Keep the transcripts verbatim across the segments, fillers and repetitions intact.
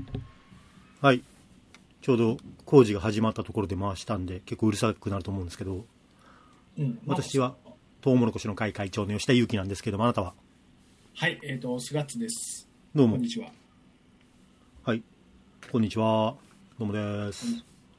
はい。ちょうど工事が始まったところで回したんで、結構うるさくなると思うんですけど、うん、私はトウモロコシの会会長の吉田裕樹なんですけども、あなたは？ はい、えっ、ー、と、菅津です。 どうも。 こんにちは。 はい、こんにちは。どうもです。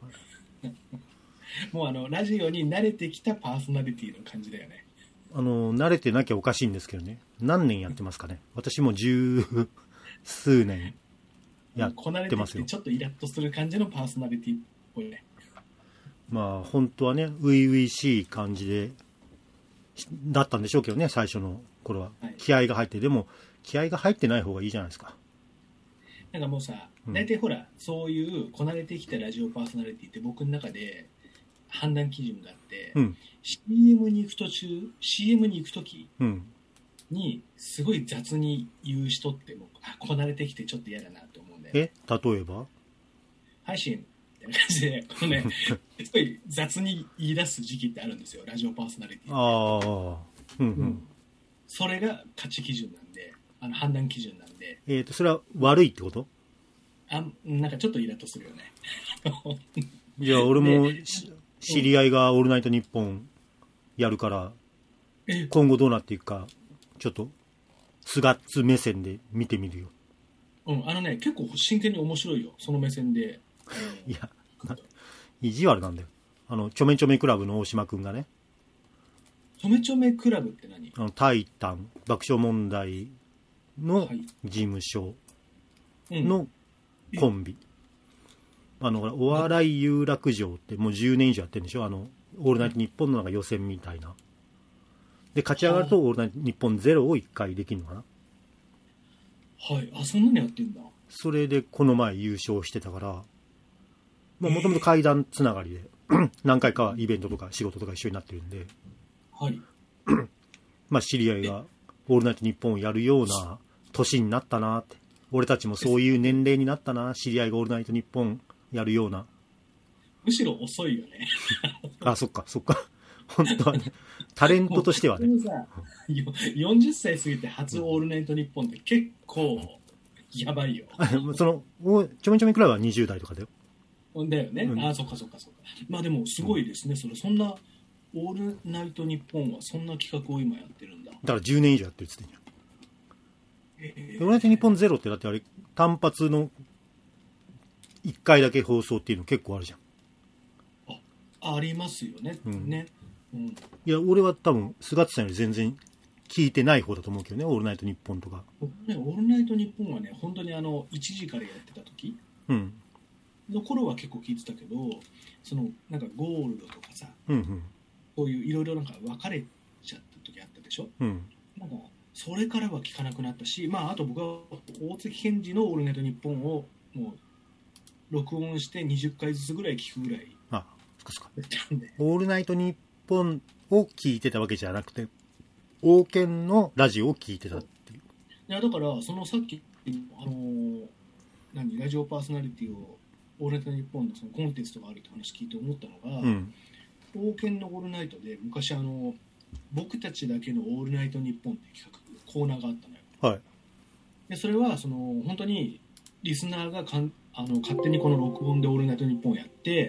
もうあの、ラジオに慣れてきたパーソナリティの感じだよね。 あの、慣れてなきゃおかしいんですけどね。何年やってますかね。私も十数年やってますよ。 こなれてきてちょっとイラッとする感じのパーソナリティっぽいね。 まあ、本当はね、初々しい感じで、だったんでしょうけどね、最初の頃は。はい、気合が入って、でも、気合が入ってない方がいいじゃないですか。 なんかもうさ、大体ほら、うん、そういうこなれてきたラジオパーソナリティって僕の中で判断基準があって、うん、シーエム に行く途中、シーエム に行くときに、すごい雑に言う人ってもう、あ、こなれてきてちょっと嫌だなと思うんだよね。 え、例えば配信みたいな感じで、このね、すごい雑に言い出す時期ってあるんですよ、ラジオパーソナリティって。 ああ、うんうん、うん。 それが価値基準なんで、あの判断基準なんで。 えっと、それは悪いってこと？ あ、なんかちょっとイラッとするよね。 じゃあ、俺も知り合いがオールナイトニッポンやるから、今後どうなっていくか、ちょっと、スガッツ目線で見てみるよ。 うん、あのね、結構真剣に面白いよ、その目線で。 いや、意地悪なんだよ。あの、ちょめちょめクラブの大島くんがね。 ちょめちょめクラブって何？ あの、タイタン、爆笑問題の事務所のコンビ。うん、あの、お笑い有楽町ってもうじゅうねん以上やってるんでしょ？あの、オールナイトニッポンのなんか予選みたいな。で、勝ち上がるとオールナイトニッポンゼロをいっかいできるのかな？ はい。あ、そんなのやってんだ。 それでこの前優勝してたから、まあもともと階段つながりで、何回かはイベントとか仕事とか一緒になってるんで、 はい。 まあ知り合いがオールナイトニッポンをやるような年になったなって、俺たちもそういう年齢になったな、知り合いがオールナイトニッポンやるような。 むしろ遅いよね。 あ、そっか、そっか。本当はね、タレントとしてはね。 よんじゅっさい過ぎて初オールナイトニッポンって結構やばいよ。 その、ちょめちょめクラブはにじゅう代とかだよ。 だよね。うん、あ、そっかそっかそっか。まあでもすごいですね。うん、それそんなオールナイトニッポンはそんな企画を今やってるんだ。 だからじゅうねん以上やってるっつってんじゃん。えー、オールナイトニッポンゼロってだってあれ単発のいっかいだけ放送っていうの結構あるじゃん。 あ、ありますよね。うん、ね。うん、 いや俺は多分菅津さんより全然聞いてない方だと思うけどね、オールナイトニッポンとか。 ね、オールナイトニッポンはね、本当にあのいちじからやってた時、うん、の頃は結構聞いてたけど、そのなんかゴールドとかさ、うんうん、こういういろいろなんか分かれちゃった時あったでしょ。うん、なんかそれからは聞かなくなったし、まああと僕は大月健二のオールナイトニッポンをもう録音してにじゅっかいずつぐらい聞くぐらい。 あ、そっかそっか。オールナイトニッポンを聞いてたわけじゃなくて、王権のラジオを聞いてたっていう。 いやだからそのさっきあのー、何ラジオパーソナリティをオールナイトニッポンのそのコンテンツとかあるって話聞いて思ったのが、うん、王権のオールナイトで昔あの僕たちだけのオールナイトニッポンって企画コーナーがあったのよ。はい。でそれはその本当にリスナーがかんあの勝手にこの録音でオールナイトニッポンをやって、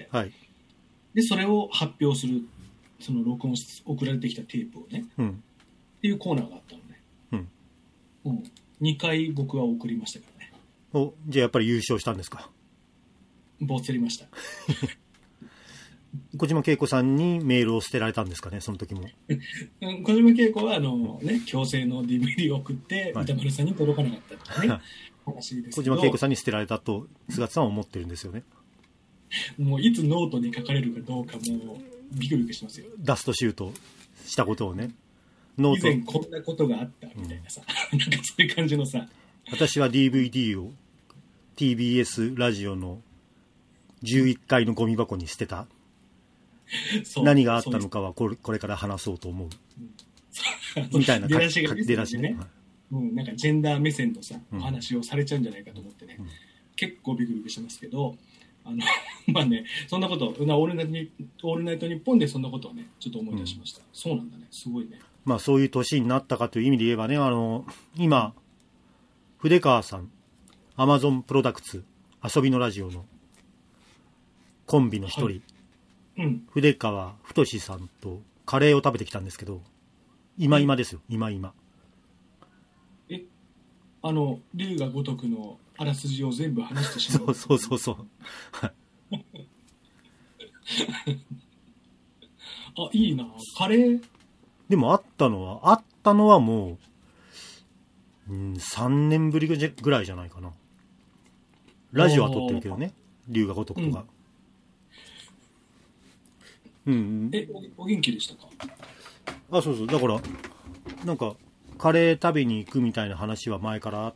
はい、でそれを発表する、その録音し送られてきたテープをね、うん、っていうコーナーがあったのね。うん。うん、にかい僕は送りましたからね。 お、じゃあやっぱり優勝したんですか？ ボツりました。 小島慶子さんにメールを捨てられたんですかね、その時も。 小島慶子はあの、ね、強制の ディーブイディー を送って、はい、歌丸さんに届かなかったとかね話ですけど、 小島慶子さんに捨てられたと菅さんは思ってるんですよね。 もういつノートに書かれるかどうかもうビクビクしますよ。 ダストシュートしたことをね、 ノート以前こんなことがあったみたいなさ、うん、なんかそういう感じのさ、 私は ディーブイディー を ティービーエス ラジオのじゅういっかいのゴミ箱に捨てた。何があったのかはこれ、これから話そうと思う、うん、みたいな出だしが出だしね、はい、うん、なんかジェンダー目線のさ、うん、話をされちゃうんじゃないかと思ってね、うん、結構ビクビクしてますけど、あのまあね、そんなことオールナイトニオールナイトニッポンでそんなことをねちょっと思い出しました、うん、そうなんだね、すごいね。 まあそういう年になったかという意味で言えばね、あの今筆川さんアマゾンプロダクツ遊びのラジオのコンビの一人、はい、 うん、 筆川太さんとカレーを食べてきたんですけど、今今ですよ、今今。 え、あの龍が如くのあらすじを全部話してしまう。 そうそうそうそう。 あ、いいな、カレー。 でもあったのは、あったのはもう、うん、さんねんぶりぐらいじゃないかな。ラジオは撮ってるけどね、龍が如くとか。うん。うん、 えお、お元気でしたか？ あ、そうそう。だから、なんか、カレー食べに行くみたいな話は前からあって、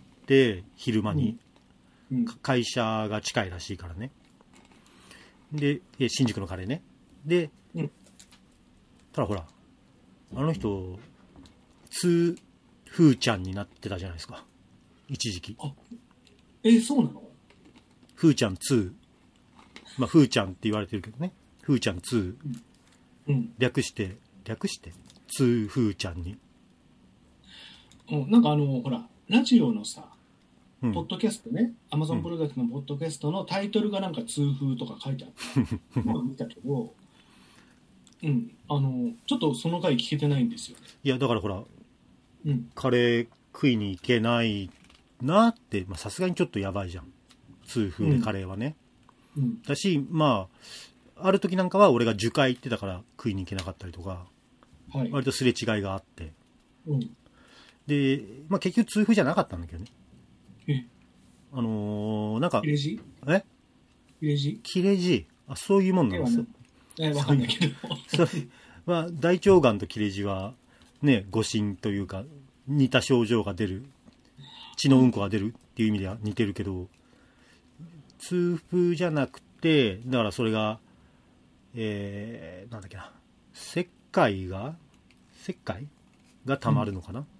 昼間に。うんうん、会社が近いらしいからね。で、新宿のカレーね。で、うん、ただほら、あの人、ツーフーちゃんになってたじゃないですか。一時期。 あ、え、そうなの？ フーちゃんツー。まあ、フーちゃんって言われてるけどね。フーちゃんツー。うん、略して、略して、ツーフーちゃんに。 うん、なんかあの、ほら、ラジオのさ、うん、ポッドキャストね、アマゾンプロダクトのポッドキャストのタイトルがなんか痛風とか書いてあったのを見たけど、うん、あの、ちょっとその回聞けてないんですよ。 いや、だからほら、 うん、 カレー食いに行けないなって、さすがにちょっとやばいじゃん。痛風でカレーはね。うん、だし、まあ、ある時なんかは俺が樹海行ってたから食いに行けなかったりとか、はい、割とすれ違いがあって。うん、で、まあ結局痛風じゃなかったんだけどね。あのー、なんか、 切れ字？ え切れ字？ 切れ字？あ、そういうもんなんですよ。 え、わかんないけど。 それまあ、大腸がんと切れ字は、ね、誤診というか、似た症状が出る、血のうんこが出るっていう意味では似てるけど、痛風じゃなくて、だからそれが、えー、なんだっけな、石灰が、石灰が溜まるのかな、うん、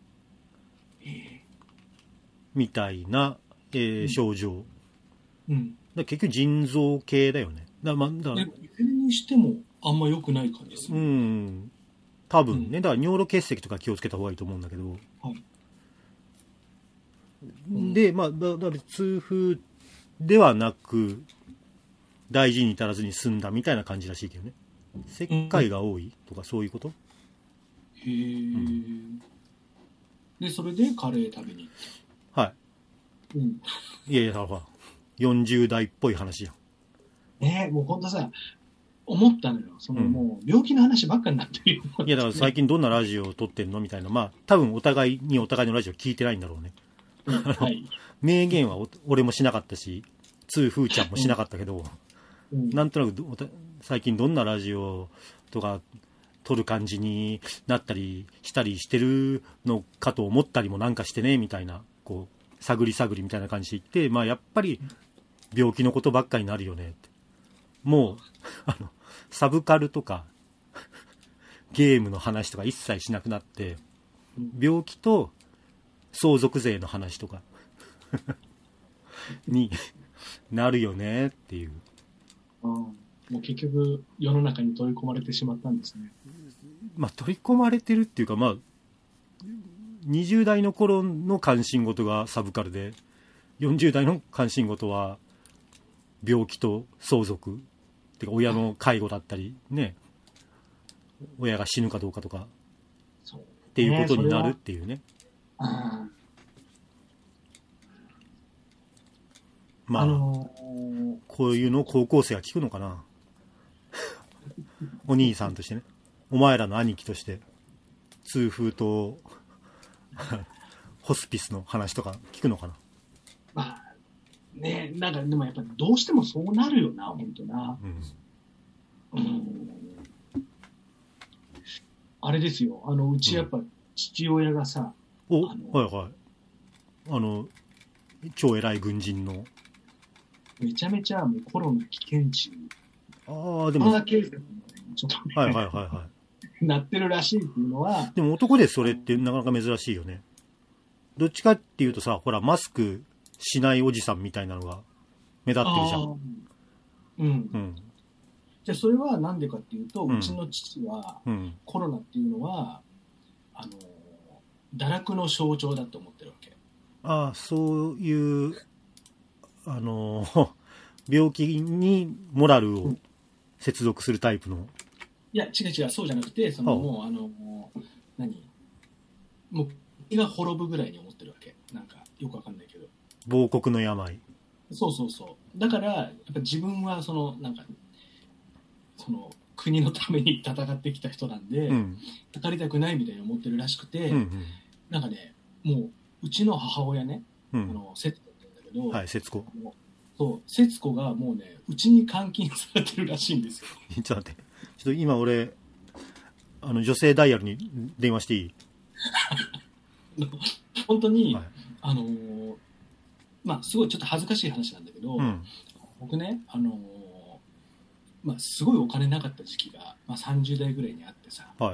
みたいな、えーうん、症状、うん、だ結局腎臓系だよね。だまだからいずれにしてもあんま良くない感じですね。うん、多分ね、うん、だから尿路結石とか気をつけた方がいいと思うんだけど、はい、うん、でまあだだ痛風ではなく大事に至らずに済んだみたいな感じらしいけどね。石灰が多いとかそういうこと。 へえ、うん、でそれでカレー食べに行った。 はい、うん、いやいやほらよんじゅう代っぽい話やん。 ねえ、もう本当さ、思ったのよ。その、うん、もう病気の話ばっかになってるよ。 いやだから最近どんなラジオを撮ってんのみたいな、まあ多分お互いにお互いのラジオ聞いてないんだろうね。うん、はい。名言は俺もしなかったし、ツーフーちゃんもしなかったけど、うん、なんとなく最近どんなラジオとか撮る感じになったりしたりしてるのかと思ったりもなんかしてねみたいな、こう探り探りみたいな感じで言って、まあやっぱり病気のことばっかりになるよねって。もうあのサブカルとかゲームの話とか一切しなくなって、病気と相続税の話とかになるよねっていう。 ああ、もう結局世の中に取り込まれてしまったんですね。 まあ取り込まれてるっていうか、まあにじゅう代の頃の関心事がサブカルで、よんじゅう代の関心事は病気と相続っていうか親の介護だったりね、親が死ぬかどうかとかっていうことになるっていうね。まあ、あのー、こういうのを高校生は聞くのかな。お兄さんとしてね、お前らの兄貴として痛風とホスピスの話とか聞くのかな。 まあね、なんかでもやっぱどうしてもそうなるよな、本当な。うんうん、あれですよ、あのうちやっぱ父親がさ、 うん、お、あのはいはい、あの超偉い軍人のめちゃめちゃもうコロナ危険値、 ああでもコロナ警察にちょっとね、 はいはいはいはい、 なってるらしいっていうのは、 でも男でそれってなかなか珍しいよね。どっちかっていうとさ、ほらマスクしないおじさんみたいなのが目立ってるじゃん。うん。 うん。じゃあそれはなんでかっていうと、うん、うちの父は、うん、コロナっていうのはあの堕落の象徴だと思ってるわけ。 ああ、そういうあの病気にモラルを接続するタイプの、うん、 いや違う違う、そうじゃなくて、そのもうあの何もう胃が滅ぶぐらいに思ってるわけ。なんかよくわかんないけど、 亡国の病。 そうそうそう。だからやっぱ自分はそのなんかその国のために戦ってきた人なんで、うん、かかりたくないみたいに思ってるらしくて、うんうん、なんかね、もううちの母親ね、うん、あの節子って言うんだけど、 はい、節子。 そう、節子がもうね、うちに監禁されてるらしいんですよ。 ちょっと待って、ちょっと今俺あの女性ダイヤルに電話していい？ 本当に、はい、あのー、まあすごいちょっと恥ずかしい話なんだけど、うん、僕ね、あのー、まあすごいお金なかった時期が、まあ、さんじゅう代ぐらいにあってさ、はい、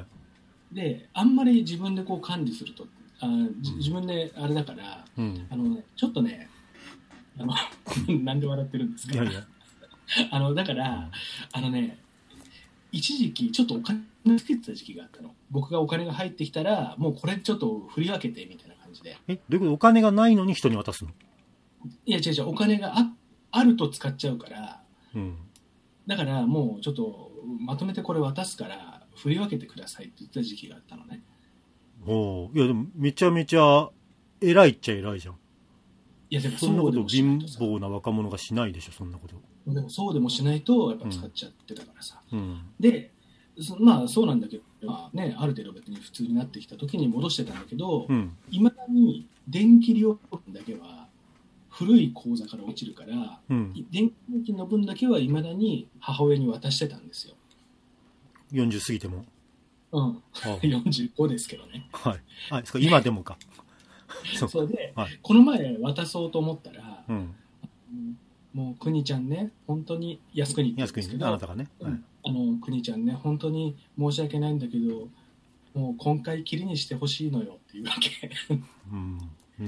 であんまり自分でこう管理するとあ、うん、自分であれだから、うん、あのね、ちょっとね、あのなんで笑ってるんですか？いやいやあのだから、うん、あのね、一時期ちょっとお金つけてた時期があったの。僕がお金が入ってきたらもうこれちょっと振り分けてみたいな感じで。 え、どういうこと？お金がないのに人に渡すの？ いや違う違う、お金が あ, あると使っちゃうから、うん、だからもうちょっとまとめてこれ渡すから振り分けてくださいって言った時期があったのね。 おいやでもめちゃめちゃ偉いっちゃ偉いじゃん。 いやでもそんなこと貧乏な若者がしないでしょ、そんなこと。 でもそうでもしないとやっぱ使っちゃってたからさ、うん、でまあそうなんだけど、まあね、ある程度別に普通になってきた時に戻してたんだけど、いま、うん、だに電気料金だけは古い口座から落ちるから、うん、電気料金の分だけはいまだに母親に渡してたんですよ。 よんじゅう過ぎても。 うん、よんじゅうごですけどね。 はい。あ、今でもか。 それで、はい、この前渡そうと思ったら、うん、もう国ちゃんね、本当に靖国って言うんですけど、 あなたがね、はい、 あの国ちゃんね、本当に申し訳ないんだけど、もう今回きりにしてほしいのよっていうわけ。うん、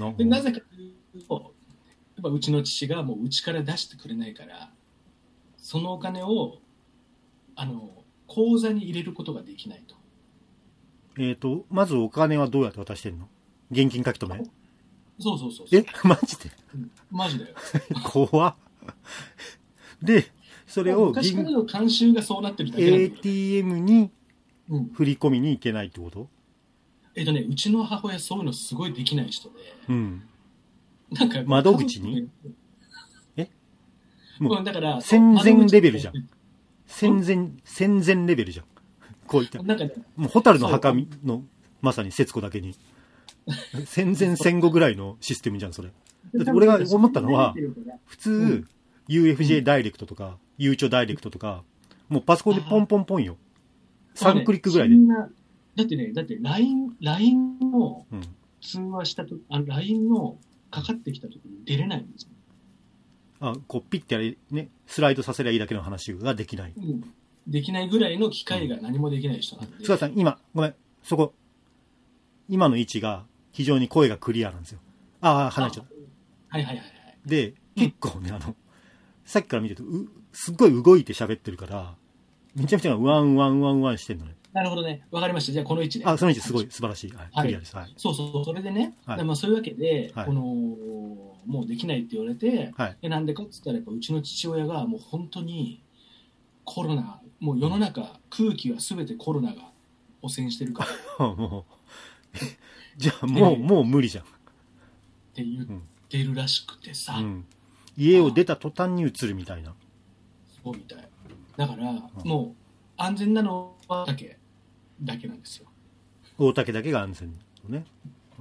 な, でなぜかというと、やっぱうちの父がもううちから出してくれないから、そのお金をあの口座に入れることができないと。 えっ、ー、とまずお金はどうやって渡してんの？現金書き留め？ そうそうそうそう。 え、マジで？ うん、マジだよ。 怖っ。で、それを昔からの慣習がそうなってるだけなんだよね。 エーティーエム に振り込みに行けないってこと？うん、 えっとね、うちの母親そういうのすごいできない人で、うん、 なんか窓口にえもうだから戦前レベルじゃん。戦前戦前レベルじゃん。こういったなんか、ね、 もう蛍の墓のまさに節子だけに戦前戦後ぐらいのシステムじゃんそれ。だって俺が思ったのは普通、うん、ユーエフジェー ダイレクトとか、ゆうちょダイレクトとか、もうパソコンでポンポンポンよ。さんクリックぐらいで。 ね、だってね、だって ライン、ライン の通話したとき、あ、ライン のかかってきたときに出れないんですよ。 あ、こうピッてやり、ね、スライドさせりゃいいだけの話ができない。うん、 できないぐらいの機械が何もできない人なんで。 菅田さん、今、ごめん、そこ、今の位置が非常に声がクリアなんですよ。ああ、離れちゃった。 はいはいはいはい。 で、結構ね、あの、さっきから見てると、うすっごい動いて喋ってるから、めちゃめちゃワンワンワンワンしてんのね。 なるほどね。わかりました。じゃあこの位置で。 あ、その位置すごい素晴らしい。はい。はい、クリアです。はい。 そうそう。それでね、はい、まあそういうわけで、はい、この、もうできないって言われて、はい、でなんでかって言ったら、やっぱうちの父親がもう本当にコロナ、もう世の中、空気は全てコロナが汚染してるから。もうじゃあもう、もう無理じゃん。 って言ってるらしくてさ。うん、 家を出た途端に移るみたいな。 そうみたい。だから、うん、もう安全なのはだけだけなんですよ。 大竹だけが安全ね、 うん、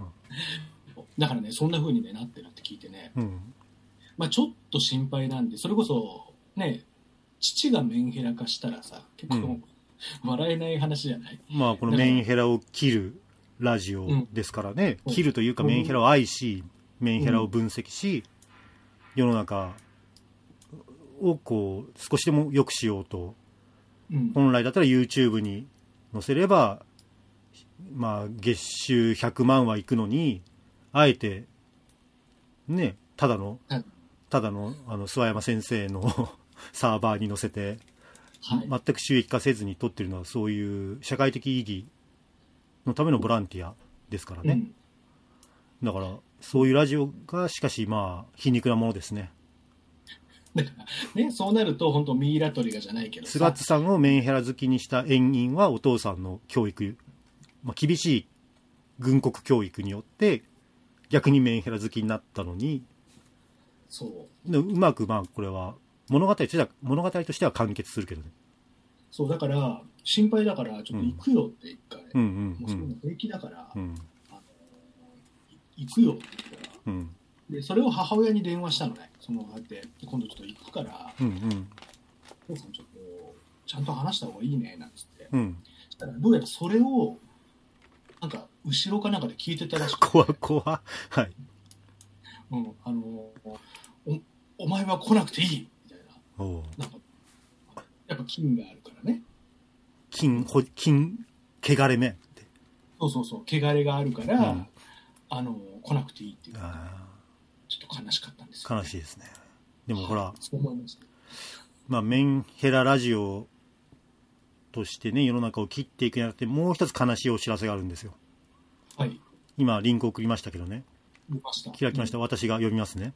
だからね、そんな風に、ね、なってるって聞いてね、うん、まあちょっと心配なんで、それこそね、父がメンヘラ化したらさ、結構、うん、笑えない話じゃない。 まあこのメンヘラを切るラジオですからね、うん、切るというかメンヘラを愛し、メンヘラを分析し、世の中をこう少しでも良くしようと、うん、本来だったら YouTube に載せればまあ月収ひゃくまんはいくのに、あえてね、ただのただのあの諏訪山先生のサーバーに載せて、はい、全く収益化せずに撮ってるのはそういう社会的意義のためのボランティアですからね、うん、だからそういうラジオがしかしまあ皮肉なものですね。 だからね、そうなると本当ミイラ取りがじゃないけどさ、 菅津さんをメンヘラ好きにした遠因はお父さんの教育、まあ、厳しい軍国教育によって逆にメンヘラ好きになったのに、 そうでうまくまあこれは物語としては物語としては完結するけどね。 そうだから心配だからちょっと行くよって一回、 うんうんうん、 もうそれも平気だから、 うん、 あの行くよって言ったら、 うん、でそれを母親に電話したのね。そのだって今度ちょっと行くから、 うんうん、 お父さんちょっとちゃんと話した方がいいねなんつって、 うん、 そしたらどうやらそれをなんか後ろかなんかで聞いてたらしくて、 怖怖はい、 うん、あのおお前は来なくていいみたいな、 おなんかやっぱ金があるからね。 金ほ金汚れ目って。 そうそうそう、汚れがあるから、うん、あの来なくていいっていう。ちょっと悲しかったんですよ、ね。 悲しいですね。でもほら、 そう思いました。 まあメンヘララジオとしてね世の中を切っていくにあたってもう一つ悲しいお知らせがあるんですよ。 はい。 今リンク送りましたけどね。 見ました。 開きました。うん、私が読みますね。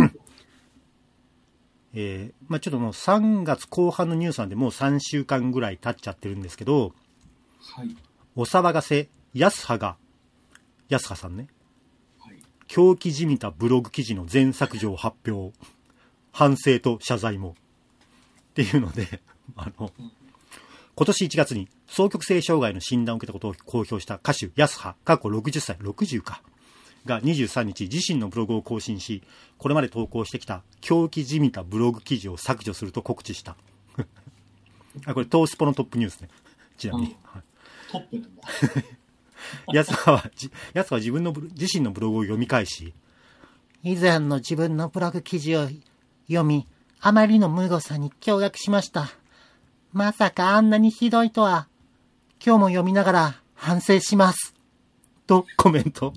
えー、まあちょっともうさんがつこう半のニュースなんでもうさんしゅうかんぐらい経っちゃってるんですけど、 はい。 お騒がせ安葉が安葉さんね。狂気じみたブログ記事の全削除を発表、反省と謝罪もっていうので、あの今年いちがつに双極性障害の診断を受けたことを公表した歌手安葉過去ろくじゅっさいろくじゅうかがにじゅうさんにち自身のブログを更新し、これまで投稿してきた狂気じみたブログ記事を削除すると告知したあ、これトースポのトップニュースね、ちなみに、うんはい、 トップなんだ安葉は安葉は自分の自身のブログを読み返し、 以前の自分のブログ記事を読み、あまりの無誤さに驚愕しました。まさかあんなにひどいとは。今日も読みながら反省しますとコメント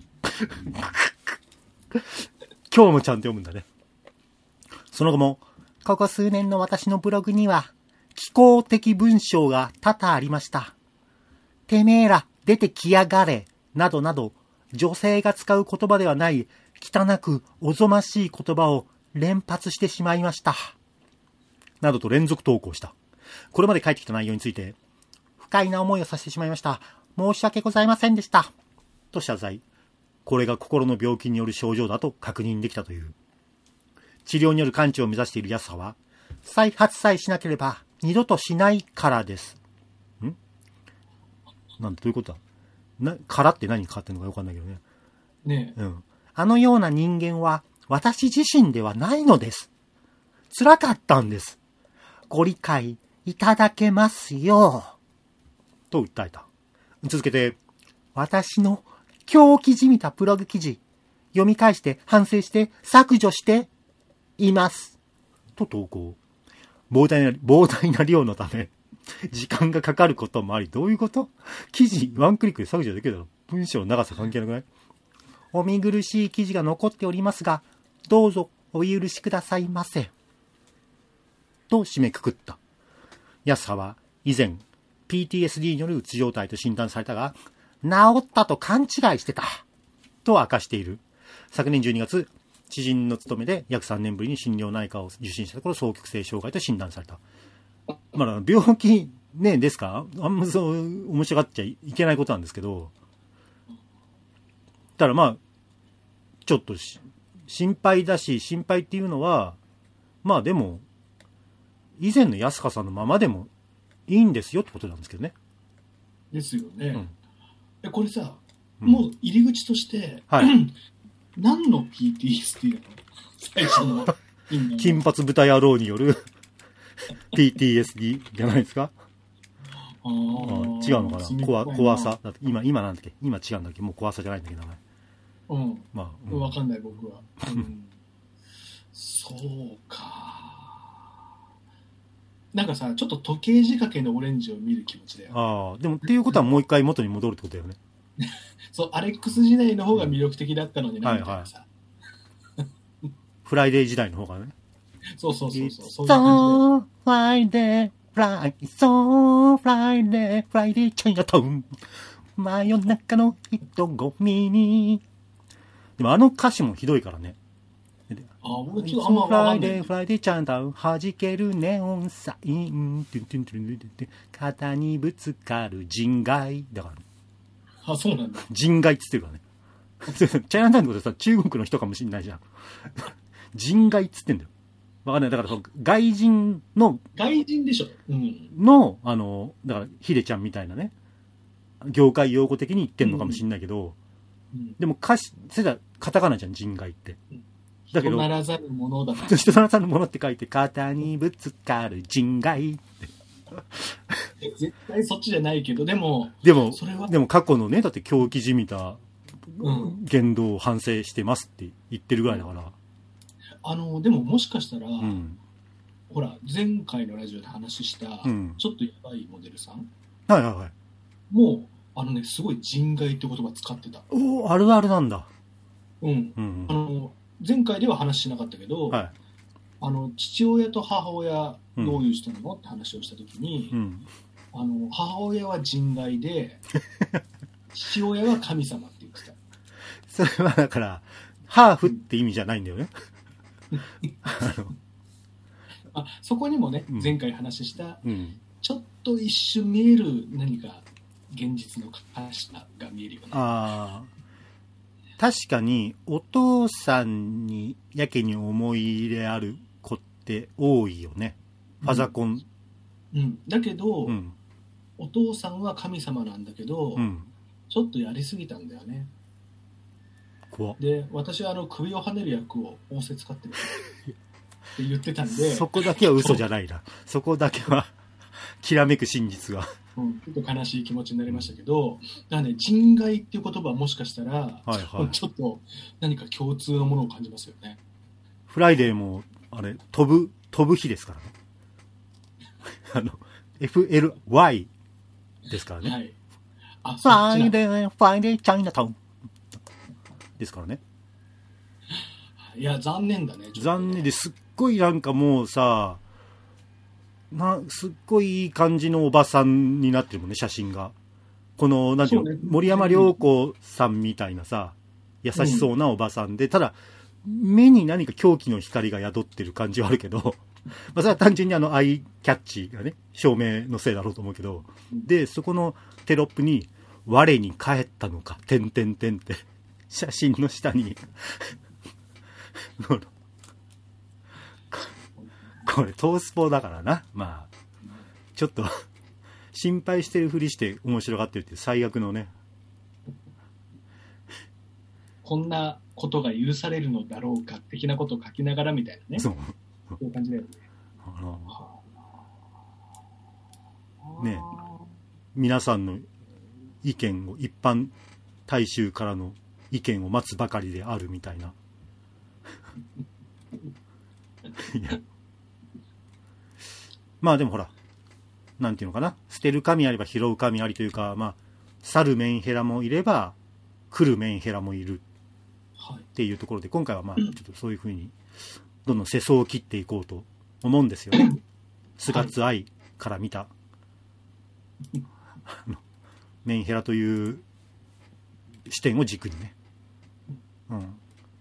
今日もちゃんと読むんだね。その後も、 ここ数年の私のブログには奇行的文章が多々ありました。てめえら出てきやがれなどなど、女性が使う言葉ではない汚くおぞましい言葉を連発してしまいましたなどと連続投稿した。これまで書いてきた内容について、不快な思いをさせてしまいました、申し訳ございませんでしたと謝罪。これが心の病気による症状だと確認できたという。治療による完治を目指している安葉は、再発さえしなければ二度としないからです。んなんてどういうことだな、からって何に変わってるのかよくわかんないけどね。 ねえ。 うん。 あのような人間は私自身ではないのです。辛かったんです。ご理解いただけますよう。 と訴えた。続けて、 私の狂気じみたブログ記事、読み返して反省して削除しています。 と投稿。膨大な、膨大な量のため、時間がかかることもあり、どういうこと？記事ワンクリックで削除できるだろ。文章の長さ関係なくない？ お見苦しい記事が残っておりますが、どうぞお許しくださいませ。 と締めくくった。安葉は以前 ピーティーエスディー によるうつ状態と診断されたが、 治ったと勘違いしてた。 と明かしている。昨年じゅうにがつ、知人の務めで約さんねんぶりに心療内科を受診したところ、双極性障害と診断された。まあ、病気ね、ですか？あんまそう面白がっちゃいけないことなんですけど、ただまあ、ちょっと心配だし、心配っていうのは、まあでも、以前の安葉さんのままでもいいんですよってことなんですけどね。 ですよね。 うんえこれさ、うん、もう入り口として、 はい、 何の ピーティーエスディー なの？最初の金髪豚野郎によるピーティーエスディー じゃないですか？ ああ違うのかな、怖怖さだって今今なんだっけ、今違うんだっけ、もう怖さじゃないんだけど名前。 うんまあ、 うん、分かんない僕は、うん、そうか。なんかさちょっと時計仕掛けのオレンジを見る気持ちだよ、ね、 ああでもっていうことはもう一回元に戻るってことだよね。 そうアレックス時代の方が魅力的だったのにな、うん、みたいなさ、 はいはい、フライデー時代の方がね。 そうそうそうそうそういう感じで。フライデーフライそうフライデーフライデーチャイナタウン真夜中の人混みに。 でもあの歌詞もひどいからね。 あ、俺ちょっとあんま分かんない。 フライデー、フライデー、ちゃんと弾けるネオンサイン、トゥントゥントゥントゥントゥン、肩にぶつかる人外。だから、ね、 あ、そうなんだ。 人外っつってるからね。チャイナタウンのことさ、中国の人かもしんないじゃん。人外っつってんだよ。わかんない。だからその、外人の、 外人でしょ。うん。 の、あの、だから、ヒデちゃんみたいなね、業界用語的に言ってんのかもしんないけど、うん、でも歌詞、それだ、カタカナじゃん、人外って。だけど、 人ならざるものだから。 人ならざるものって書いて、肩にぶつかる人外って。 絶対そっちじゃないけど、でも、 でも、 それはでも過去のね、だって狂気じみた言動を反省してますって言ってるぐらいだから。うん、 あの、でももしかしたら、うん、ほら、前回のラジオで話した、うん、ちょっとやばいモデルさん。 はいはいはい。 もう、あのね、すごい人外って言葉使ってた。 おー、あるあるなんだ。 うん。うんうん、あの、前回では話しなかったけど、はい、あの、父親と母親、どういう人なの、うん、って話をしたときに、うん、あの、母親は人外で、父親は神様って言ってた。 それはだから、ハーフって意味じゃないんだよね。 あのあそこにもね、前回話した、うん、ちょっと一瞬見える何か現実の話が見えるよね。 ああ、確かにお父さんにやけに思い入れある子って多いよね。ファザコン。 うん。うん、だけど、うん、お父さんは神様なんだけど、うん、ちょっとやりすぎたんだよね。で、私はあの首をはねる役を仰せ使ってるって言ってたんで、 そこだけは嘘じゃないな。そこだけはきらめく真実が、 うん、ちょっと悲しい気持ちになりましたけど、だからね、人外っていう言葉はもしかしたら、はいはい、ちょっと何か共通のものを感じますよね。 フライデーもあれ飛ぶ飛ぶ日ですからね。あの エフエルワイ ですからね。はい。あ、フライデーフライデーチャイナタウンですからね。 いや残念だね。 残念ですっごいなんかもうさ、なすっごいいい感じのおばさんになってるもんね、写真が。このなんていうの、ね、森山良子さんみたいなさ、優しそうなおばさんで、うん、ただ目に何か狂気の光が宿ってる感じはあるけど、まあそれは単純にあのアイキャッチがね、照明のせいだろうと思うけど、でそこのテロップに我に帰ったのかてんてんてんって写真の下にこれトースポだからな、まあちょっと心配してるふりして面白がってるっていう最悪のね、 こんなことが許されるのだろうか的なことを書きながらみたいなね、そうそういう感じだよね。 ねえ、皆さんの意見を、一般大衆からの意見を待つばかりであるみたいな。いや、まあでもほら、なんていうのかな、捨てる神あれば拾う神ありというか、まあ去るメンヘラもいれば来るメンヘラもいるっていうところで、今回はまあちょっとそういうふうにどんどん世相を切っていこうと思うんですよね。菅津愛から見たメンヘラという視点を軸にね。うん。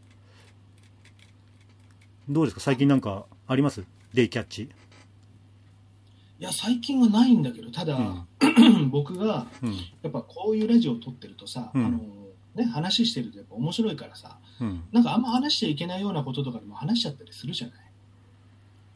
どうですか、最近なんかあります？デイキャッチ。 いや最近はないんだけど、ただ、うん、僕が、うん、やっぱこういうラジオを撮ってるとさ、うん、あのね、話してるとやっぱ面白いからさ、うん、なんかあんま話しちゃいけないようなこととかでも話しちゃったりするじゃない。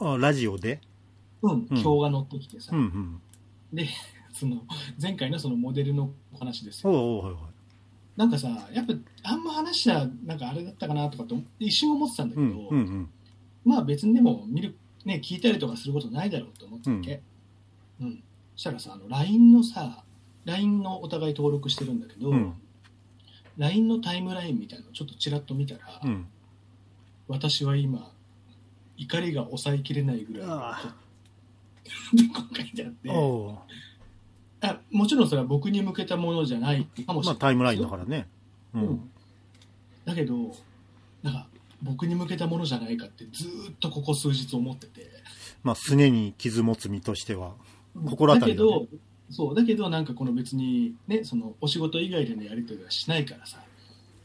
あ、ラジオで？ うん、今日が乗ってきてさ、うんうん、でその前回のそのモデルの話ですよ。おうおうおうおう、なんかさ、やっぱあんま話しちゃなんかあれだったかなとかって一瞬思ってたんだけど、うんうんうん、まあ別にでも見るね、聞いたりとかすることないだろうと思ったっけ。うん。うん、そしたらさ、あの ライン のさ、ライン のお互い登録してるんだけど、うん、ライン のタイムラインみたいなのをちょっとちらっと見たら、うん、私は今怒りが抑えきれないぐらいの書いてあって、あ、もちろんそれは僕に向けたものじゃないかもしれない。まあタイムラインだからね。うん。うん、 だけどなんか僕に向けたものじゃないかってずっとここ数日思ってて。 まあすねに傷持つ身としては心当たりだね。 だけど、そうだけどなんかこの別にね、そのお仕事以外でのやり取りはしないからさ。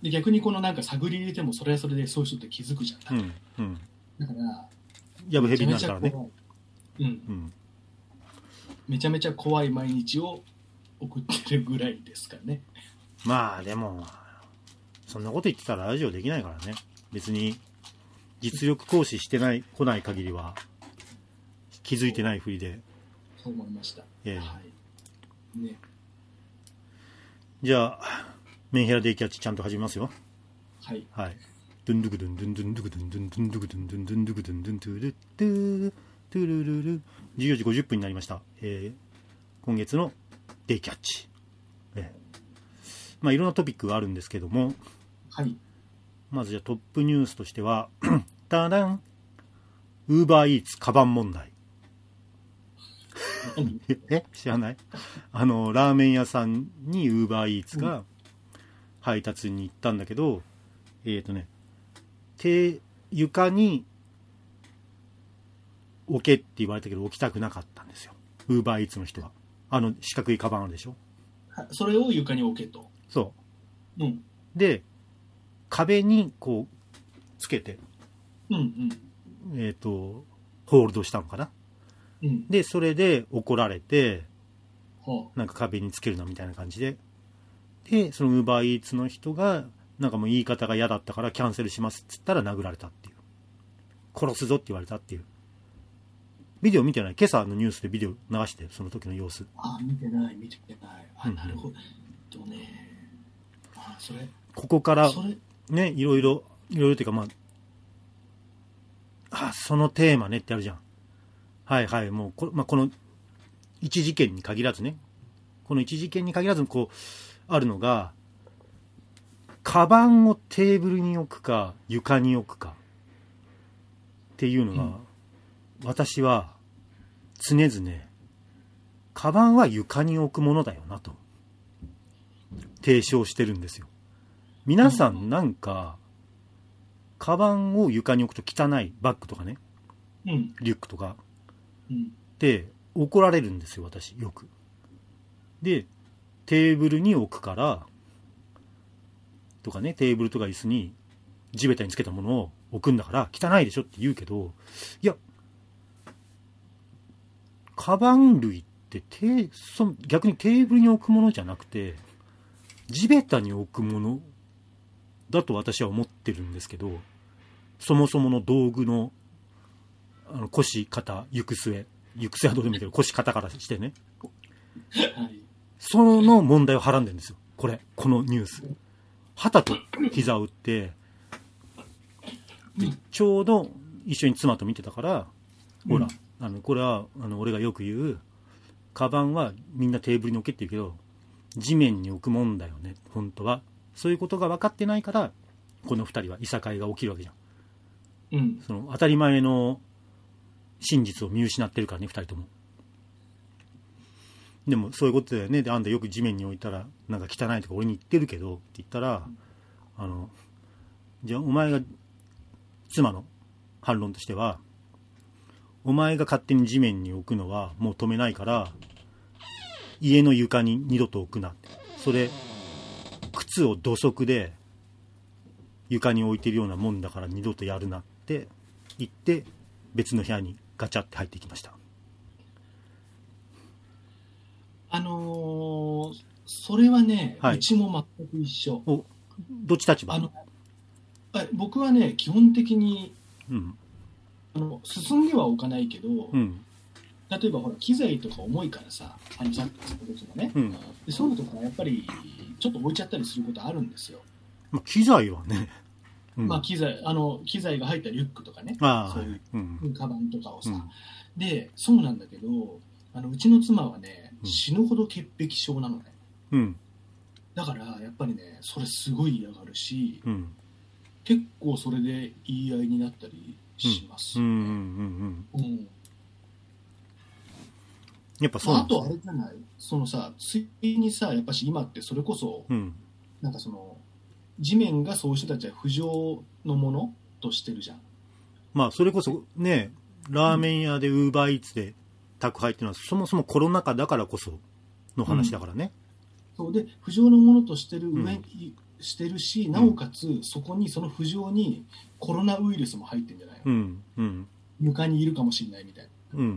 で逆にこのなんか探り入れてもそれはそれでそういう人って気づくじゃん、 うんうん、 だからやぶへびになるからね、 うんうん、めちゃめちゃ怖い毎日を送ってるぐらいですかね。 まあでもそんなこと言ってたらラジオできないからね。別に実力行使してない来ない限りは気づいてないふりで。 そう思いました。 ええ、 はいね、 じゃあメンヘラデイキャッチちゃんと始めますよ。 はい。 はい。ドゥンドゥクドゥンドゥンドゥンドゥクドゥンドゥンドゥンドゥクドゥンドゥンドゥンドゥクドゥンドゥントゥルットゥトゥルルルじゅうよじごじゅっぷんになりました。えー、今月のデイキャッチ。えー、まあいろんなトピックがあるんですけども、 はい。 まずじゃあトップニュースとしては、ダダン、ウーバーイーツカバン問題。え知らない？あのラーメン屋さんにウーバーイーツが配達に行ったんだけど、えっ、ー、とね手床に置けって言われたけど置きたくなかったんですよ、ウーバーイーツの人は。あの四角いカバンあるでしょ、 それを床に置けと。 そう、 うん、で壁にこうつけて、 うんうん、 えっ、ー、とホールドしたのかな、うん、でそれで怒られて、はあ、なんか壁につけるなみたいな感じで、でそのウーバーイーツの人がなんかもう言い方が嫌だったからキャンセルしますっつったら殴られたっていう、殺すぞって言われたっていう。ビデオ見てない？今朝のニュースでビデオ流してその時の様子。 あ見てない見てない。あ、うん、なるほどね。あそれここからねいろいろいろいろっていうかまああそのテーマねってあるじゃん。はいはい、もうこ、まあ、この一事件に限らずね、この一事件に限らずこうあるのが、カバンをテーブルに置くか床に置くかっていうのが、うん、私は常々カバンは床に置くものだよなと提唱してるんですよ。皆さんなんか、うん、カバンを床に置くと汚いバッグとかね、うん、リュックとかで怒られるんですよ私よく。でテーブルに置くからとかね、テーブルとか椅子に地べたにつけたものを置くんだから汚いでしょって言うけど、いやカバン類ってテそ逆にテーブルに置くものじゃなくて地べたに置くものだと私は思ってるんですけど、そもそもの道具のあの腰肩行く末行く末はどうでもいいけど腰肩からしてね、はい、その問題をはらんでるんですよこれこのニュース。旗と膝を打ってちょうど一緒に妻と見てたから、うん、ほらあのこれはあの俺がよく言うカバンはみんなテーブルに置けって言うけど地面に置くもんだよね本当は。そういうことが分かってないからこのふたりはいさかいが起きるわけじゃん、うん、その当たり前の真実を見失ってるからねふたりとも。でもそういうことだよね。であんたよく地面に置いたらなんか汚いとか俺に言ってるけどって言ったら、あのじゃあお前が妻の反論としては、お前が勝手に地面に置くのはもう止めないから家の床に二度と置くなって、それ靴を土足で床に置いてるようなもんだから二度とやるなって言って別の部屋にガチャって入ってきました。 あのー、それはね、はい、うちも全く一緒。 おどっち立場？ あの僕はね基本的に、うん、あの進んではおかないけど、うん、例えばほら機材とか重いからさ、あのさっき言った時もね、うん、でそういうのとかやっぱりちょっと置いちゃったりすることあるんですよ。 まあ、機材はね、 うん、まあ機材あの機材が入ったリュックとかね、そういう、うん、カバンとかをさ、うん、でそうなんだけど、あのうちの妻はね死ぬほど潔癖症なのね、うん、だからやっぱりねそれすごい嫌がるし、うん、結構それで言い合いになったりしますよね。 やっぱそうなんですね。 あとあれじゃない、そのさついにさやっぱし今ってそれこそ、うん、なんかその地面がそういう人たちは不浄のものとしてるじゃん。 まあそれこそねラーメン屋でウーバーイーツで宅配っていうのはそもそもコロナ禍だからこその話だからね、 うん、そうで不浄のものとしてる上に、 してるし、なおかつそこにその浮上にコロナウイルスも入ってるんじゃないの、 うんうん、 床にいるかもしれないみたいな、うん、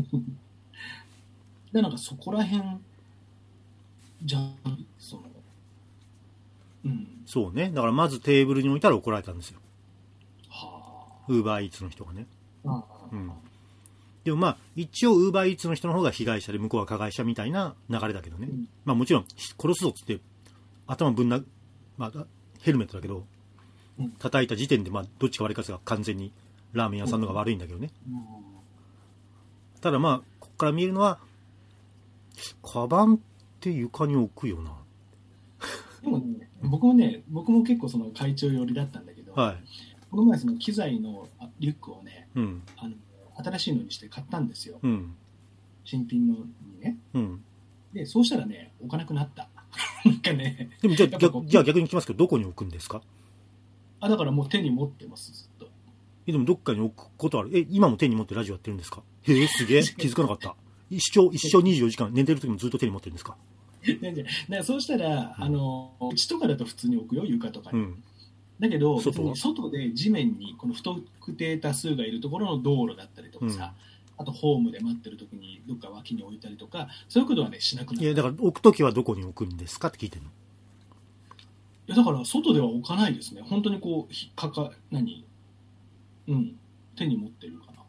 でなんかそこら辺じゃんその、 うん、そうね。だからまずテーブルに置いたら怒られたんですよ。はあ。ウーバーイーツの人がね。ああ、うん。でもまあ一応ウーバーイーツの人の方が被害者で向こうは加害者みたいな流れだけどね、うん、まあもちろん殺すぞっつって頭ぶんな、まあ、ヘルメットだけど、うん、叩いた時点でまあどっちが悪いかが完全にラーメン屋さんの方が悪いんだけどね、うん、ただまあここから見えるのはカバンって床に置くよな。 でもね、僕もね僕も結構その会長寄りだったんだけど、はい、この前その機材のリュックをね、うん、あの新しいのにして買ったんですよ、うん、新品のにね、うん、でそうしたらね置かなくなったなんかね。 でもじゃあ逆じゃあ逆に聞きますけどどこに置くんですか？ あだからもう手に持ってますずっと。 えでもどっかに置くことある？え今も手に持ってラジオやってるんですか？へえすげえ気づかなかった。一生一生にじゅうよじかん寝てる時もずっと手に持ってるんですか？ だそうしたら、うん、あのうちとかだと普通に置くよ床とかに、うん、だけど外, 外で地面にこの不特定多数がいるところの道路だったりとかさ、うん、あとホームで待ってる時にどっか脇に置いたりとかそういうことはねしなくなる。 いやだから置く時はどこに置くんですかって聞いてるの。 いやだから外では置かないですね。本当にこうひかか何うん手に持ってるかな。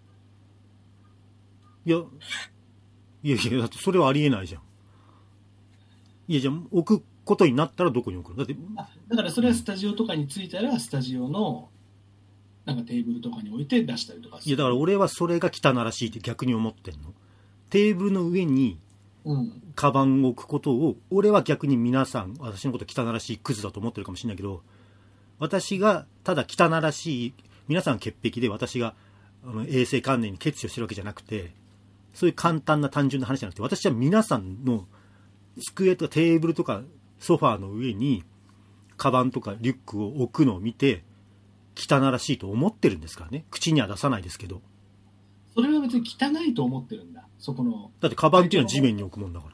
いやいやいやだってそれはありえないじゃん。いやじゃあ置くことになったらどこに置くの？だってあだからそれはスタジオとかに着いたらスタジオのなんかテーブルとかに置いて出したりとかする。 いやだから俺はそれが汚らしいって逆に思ってんの。テーブルの上にカバンを置くことを、うん、俺は逆に皆さん私のこと汚らしいクズだと思ってるかもしれないけど、私がただ汚らしい皆さん潔癖で私があの衛生観念に欠如してるわけじゃなくて、そういう簡単な単純な話じゃなくて、私は皆さんの机とかテーブルとかソファーの上にカバンとかリュックを置くのを見て汚らしいと思ってるんですからね。口には出さないですけど。 それは別に汚いと思ってるんだ。そこのだってカバンっていうのは地面に置くもんだから。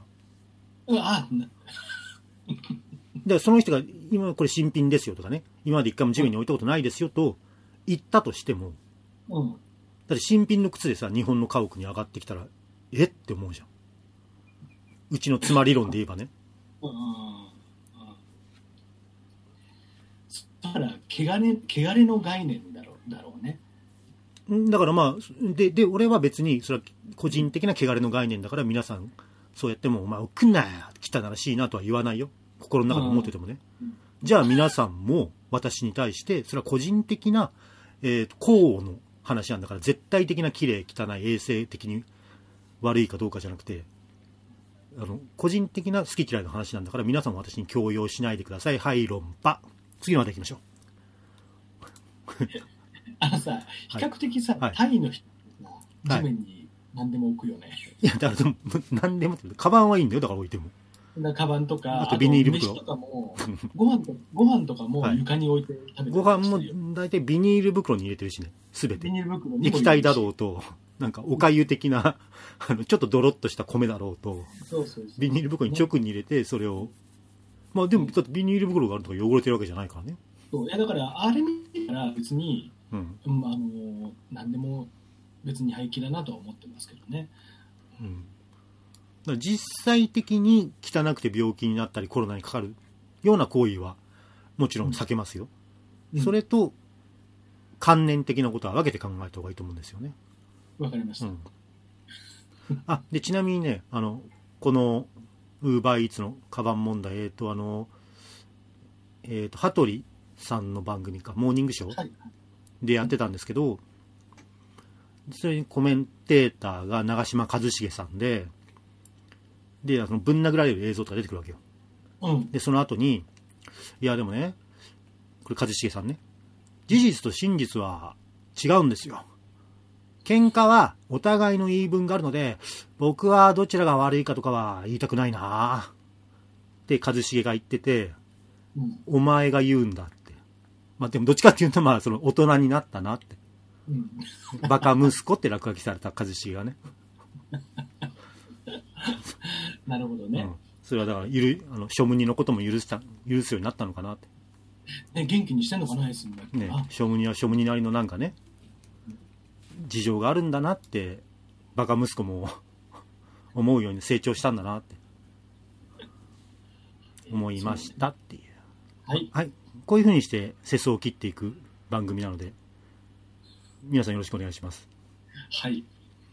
ああでその人が今これ新品ですよとかね、今まで一回も地面に置いたことないですよと言ったとしても、うん、だって新品の靴でさ日本の家屋に上がってきたらえって思うじゃん。うちの妻理論で言えばね。うんうんうん、 だから汚れ、汚れの概念だろう、だろうね。 だからまあでで俺は別にそれは個人的な汚れの概念だから皆さんそうやってもお前送んなよ汚らしいなとは言わないよ。心の中で思っててもね。うん、じゃあ皆さんも私に対してそれは個人的な、えー、公の話なんだから絶対的な綺麗汚い衛生的に悪いかどうかじゃなくて。あの個人的な好き嫌いの話なんだから皆さんも私に強要しないでください。はい論破。次まで行きましょう。あのさ比較的さ、はい、タイの人が地面に何でも置くよね、はい、 いやだからでも何でもってカバンはいいんだよ。だから置いてもだカバンとかあとビニール袋飯とかもご飯とご飯とかも床に置いて食べてる、 はい、ご飯も大体ビニール袋に入れてるしね。すべてビニール袋に液体だろうとなんかおかゆ的なあのちょっとドロッとした米だろうとそうそうそうビニール袋に直に入れてそれをまあでもだってビニール袋があるとか汚れてるわけじゃないからね。 そういやだからあれ見たら別に、うんうん、あの何でも別に平気だなとは思ってますけどね、うん、だから実際的に汚くて病気になったりコロナにかかるような行為はもちろん避けますよ、うん、それと観念的なことは分けて考えた方がいいと思うんですよね。 わかりました、うん、 あでちなみにねあのこのウーバーイーツのカバン問題えっ、ー、とあのえっ、ー、と羽鳥さんの番組かモーニングショーでやってたんですけど、はい、それにコメンテーターが長嶋一茂さんででそのぶん殴られる映像とか出てくるわけよ、うん、でその後にいやでもねこれ一茂さんね事実と真実は違うんですよ。喧嘩はお互いの言い分があるので僕はどちらが悪いかとかは言いたくないなって一茂が言ってて、うん、お前が言うんだって。まあでもどっちかっていうとまあその大人になったなって、うん、バカ息子って落書きされた一茂がねなるほどね、 うん、そそれはだからゆるあの庶務人のことも許した許すようになったのかなって、 ね、元気にしてんのかな、ですね、 庶務人は庶務人なりのなんかね事情があるんだなってバカ息子も思うように成長したんだなって思いましたっていう、 はい、 はい、こういうふうにして世相を切っていく番組なので皆さんよろしくお願いします。 はい。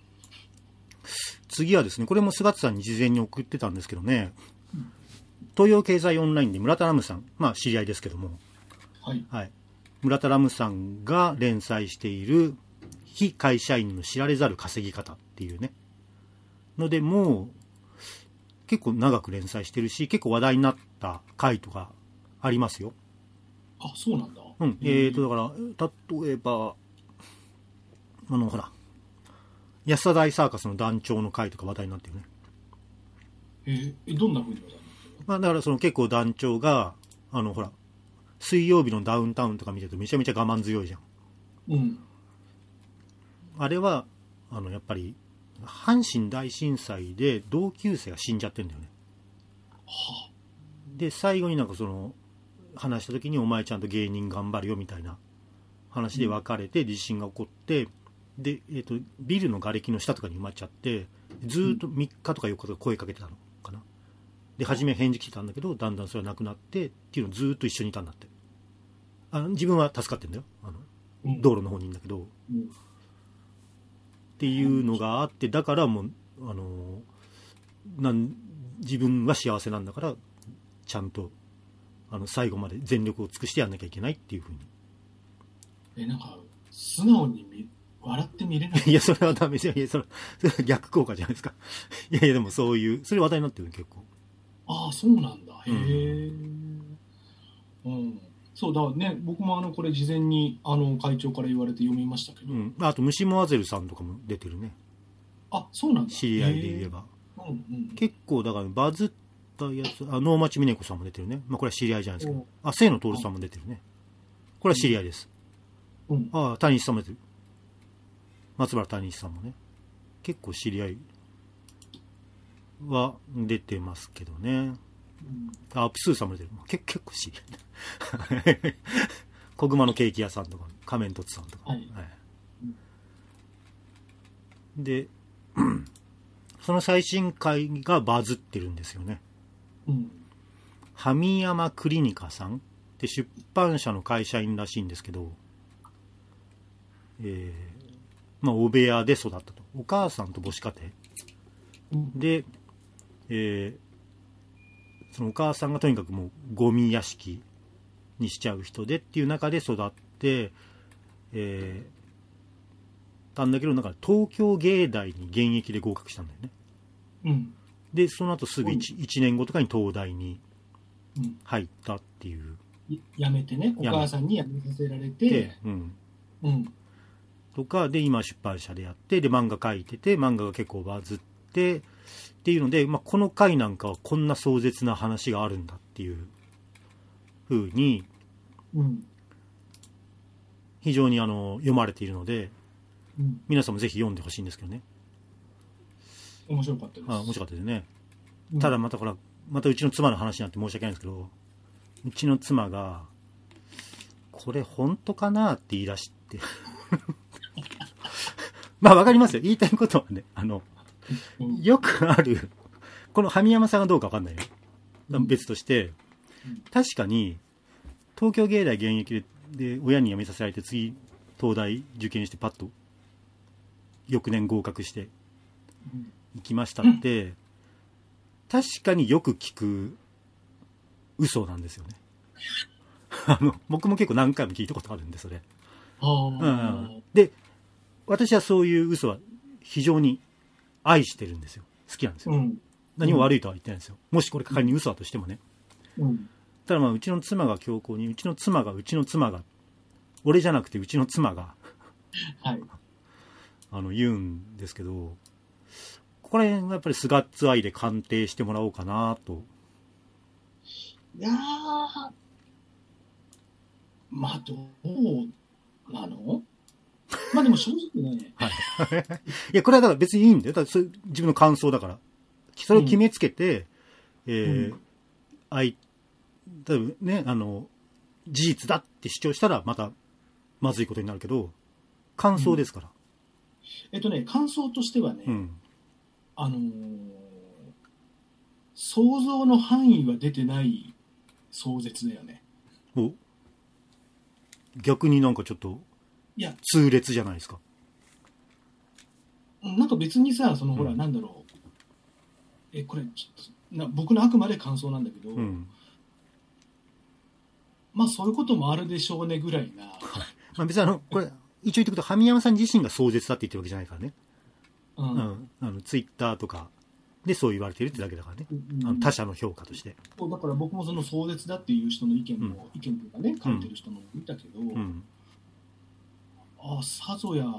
次はですね、これも菅津さんに事前に送ってたんですけどね、東洋経済オンラインで村田ラムさん、まあ知り合いですけども、 はいはい、 村田ラムさんが連載している非会社員の知られざる稼ぎ方っていうねので、もう結構長く連載してるし結構話題になった回とかありますよ。 あ、そうなんだ。 うん、えーとだから例えばあのほら安田大サーカスの団長の回とか話題になってるね。 えー、どんな風に話題になってる？ まあだからその結構団長があのほら水曜日のダウンタウンとか見てるとめちゃめちゃ我慢強いじゃん。 うん。 あれはあのやっぱり阪神大震災で同級生が死んじゃってるんだよね。 はあ、 で最後になんかその話した時にお前ちゃんと芸人頑張るよみたいな話で別れて地震が起こって、で、えーと、ビルの瓦礫の下とかに埋まっちゃってずっとみっかとかよっかとか声かけてたのかな。で初め返事来てたんだけどだんだんそれはなくなってっていうのをずっと一緒にいたんだって。あの自分は助かってんだよ、あの道路の方にいるんだけど、うん、っていうのがあって、だからもうあのなん自分は幸せなんだからちゃんとあの最後まで全力を尽くしてやんなきゃいけないっていうふうに。 えなんか素直に見笑って見れない。 いやそれはダメじゃん。いやそれそれは逆効果じゃないですか。いやいやでもそういうそれ話題になってる結構。 ああそうなんだ。へえ。うん、うん、そうだね。僕もあのこれ事前にあの会長から言われて読みましたけど。うん、 あとムシモアゼルさんとかも出てるね。 あそうなんだ。 知り合いで言えば。うんうん、結構だからバズったやつ、あ能町みね子さんも出てるね。まあこれは知り合いじゃないですけど。あ清野徹さんも出てるね。これは知り合いです。うん、あ谷西さんも出てる。松原谷西さんもね結構知り合いは出てますけどね、うん、あプスーさんも出てる、まあ、結, 結構知り合い小熊のケーキ屋さんとか仮面凸さんとか、はいはいうん、でその最新回がバズってるんですよね、うん、神山クリニカさんって出版社の会社員らしいんですけど、えーまあ、お部屋で育ったと。お母さんと母子家庭、うん、で、えー、そのお母さんがとにかくもうゴミ屋敷にしちゃう人でっていう中で育って、えー、たんだけどなんか東京芸大に現役で合格したんだよね、うん、でその後すぐ 1, いちねんごとかに東大に入ったっていう、 うん、やめてねお母さんに辞めさせられて、 うんうんとかで今出版社でやってで漫画描いてて漫画が結構バズってっていうので、まあ、この回なんかはこんな壮絶な話があるんだっていう風に非常にあの読まれているので、うん、皆さんもぜひ読んでほしいんですけどね。 面白かったです。 あ面白かったですね、うん、ただまたほらまたうちの妻の話になって申し訳ないんですけどうちの妻がこれ本当かなって言い出してまあわかりますよ言いたいことはねあのよくあるこの神山さんがどうかわかんないよ別として確かに東京芸大現役 で, で親に辞めさせられて次東大受験してパッと翌年合格して行きましたって確かによく聞く嘘なんですよねあの僕も結構何回も聞いたことあるんでそれあ、うん、で私はそういう嘘は非常に愛してるんですよ好きなんですよ、うん、何も悪いとは言ってないんですよもしこれ仮に嘘だとしてもね、うん、ただまあうちの妻が強硬にうちの妻がうちの妻が俺じゃなくてうちの妻が、はい、あの言うんですけどこれやっぱりスガッツ愛で鑑定してもらおうかなと。 いやーまあどうなのまあでも正直ね、はい、 いやこれはだから別にいいんだよだからそれ自分の感想だからそれを決めつけて、 えーうん、あい多分ねあの事実だって主張したらまたまずいことになるけど感想ですから、うん、 えっとね感想としてはね、うん、あのー、想像の範囲は出てない壮絶だよね。 お逆になんかちょっといや痛烈じゃないですか。 なんか別にさそのほら、うん、なんだろうえこれちょっとな僕のあくまで感想なんだけど、うん、まあそういうこともあるでしょうねぐらいなまあ別にあのこれ一応言ってくと神山さん自身が壮絶だって言ってるわけじゃないからね、 うんうん、 あのツイッターとかでそう言われてるってだけだからね、うん、あの他者の評価としてだから僕もその壮絶だっていう人の意見も、うん、意見というかね書いてる人も見たけど、うん、あさぞや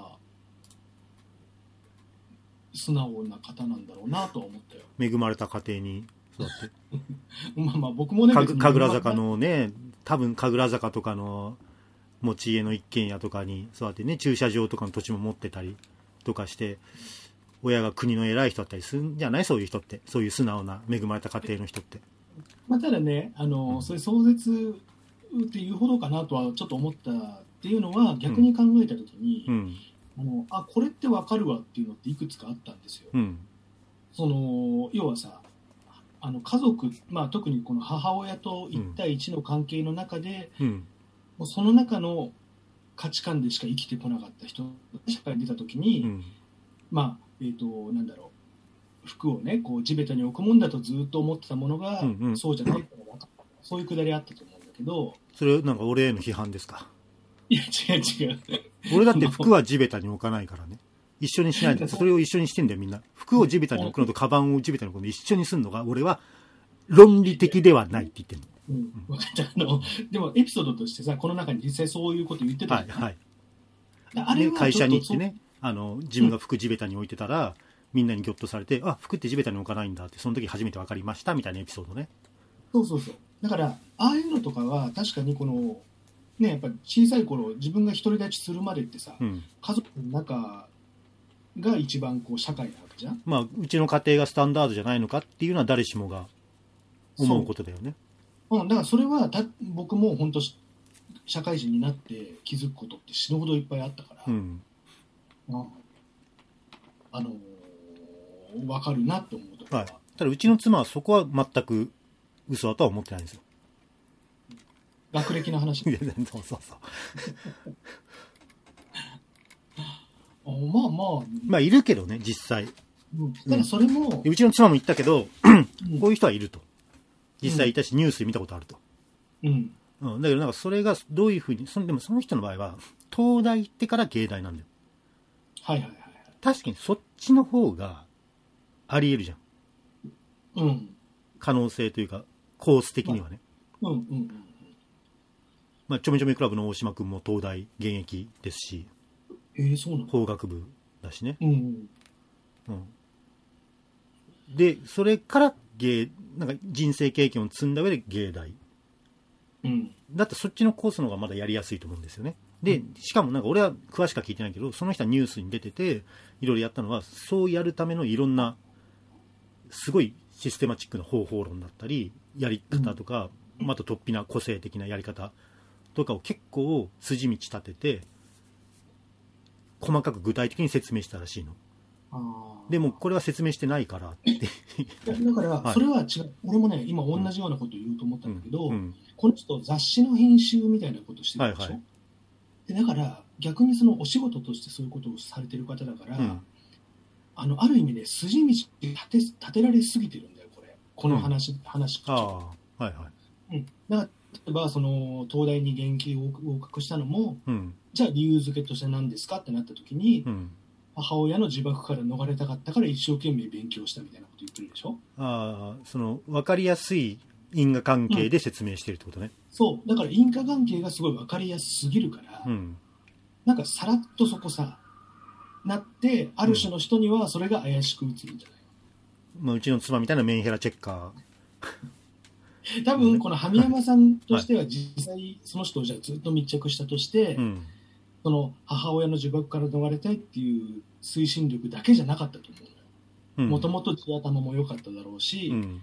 素直な方なんだろうなとは思ったよ。 恵まれた家庭に育ってまあまあ僕もね神楽坂のね多分神楽坂とかの持ち家の一軒家とかに育ってね駐車場とかの土地も持ってたりとかして親が国の偉い人だったりするんじゃないそういう人ってそういう素直な恵まれた家庭の人って、 まあ、ただねあの、うん、そういう壮絶っていうほどかなとはちょっと思ったっていうのは逆に考えた時に、うんうんあのあこれって分かるわっていうのっていくつかあったんですよ、うん、その要はさあの家族、まあ、特にこの母親といち対いちの関係の中で、うん、もうその中の価値観でしか生きてこなかった人が社会に出た時に、うん、まあえーと、なんだろう服をねこう地べたに置くもんだとずっと思ってたものが、うんうん、そうじゃないってのが分かった、そういうくだりあったと思うんだけどそれなんか俺への批判ですか。 いや違う違う俺だって服は地べたに置かないからね一緒にしないでそれを一緒にしてんだよみんな。服を地べたに置くのとカバンを地べたに置くの一緒にするのが俺は論理的ではないって言ってるの、うん、 分かったあのでもエピソードとしてさこの中に実際そういうこと言ってたじゃん、はいはい、あれは会社に行ってねあの自分が服地べたに置いてたら、うん、みんなにギョッとされてあ服って地べたに置かないんだってその時初めて分かりましたみたいなエピソードね。 そうそうそうだからああいうのとかは確かにこのね、やっぱ小さい頃自分が独り立ちするまでってさ、うん、家族の中が一番こう社会なわけじゃん、 まあ、うちの家庭がスタンダードじゃないのかっていうのは誰しもが思うことだよね。 う、うん、だからそれはた僕も本当社会人になって気づくことって死ぬほどいっぱいあったから、うんうん、あのー、分かるなって思うところは、はい、 ただうちの妻はそこは全く嘘だとは思ってないんですよ。 学歴の話いやそうそうそうあまあまあまあいるけどね実際、 うん、ただそれも、 うん、うちの妻も言ったけど、うん、こういう人はいると実際いたし、うん、ニュースで見たことあると、うんうん、だけどなんかそれがどういうふうにそのでもその人の場合は東大行ってから芸大なんだよ。 はいはいはい、 確かにそっちの方がありえるじゃん、うん、可能性というかコース的にはね、まあ、うんうんうんまあ、ちょめちょめクラブの大島君も東大現役ですし、 えー、そうなの法学部だしね、うんうん、でそれから芸なんか人生経験を積んだ上で芸大、うん、だってそっちのコースの方がまだやりやすいと思うんですよね。で、うん、しかもなんか俺は詳しくは聞いてないけどその人はニュースに出てていろいろやったのはそうやるためのいろんなすごいシステマチックな方法論だったりやり方とか、うん、また突飛な個性的なやり方とかを結構筋道立てて細かく具体的に説明したらしいの。あでもこれは説明してないからってだからそれは違う、はい、俺もね今同じようなこと言うと思ったんだけど、うんうん、この人雑誌の編集みたいなことしてるでしょ、はいはい、でだから逆にそのお仕事としてそういうことをされてる方だから、うん、あのある意味で筋道立て、立てられすぎてるんだよこれこの話、うん、話口調、あ、はいはいうん、だから例えばその東大に現役を合格したのも、うん、じゃあ理由付けとして何ですかってなった時に、うん、母親の呪縛から逃れたかったから一生懸命勉強したみたいなこと言ってるでしょ。 ああその分かりやすい因果関係で説明してるってことね、うん、 そうだから因果関係がすごい分かりやすすぎるから、うん、なんかさらっとそこさなってある種の人にはそれが怪しく映るんじゃない、 うんまあ、うちの妻みたいなメンヘラチェッカー多分この神山さんとしては実際その人をじゃあずっと密着したとして、はい、その母親の呪縛から逃れたいっていう推進力だけじゃなかったと思うのよ。もともと地頭も良かっただろうし、うん、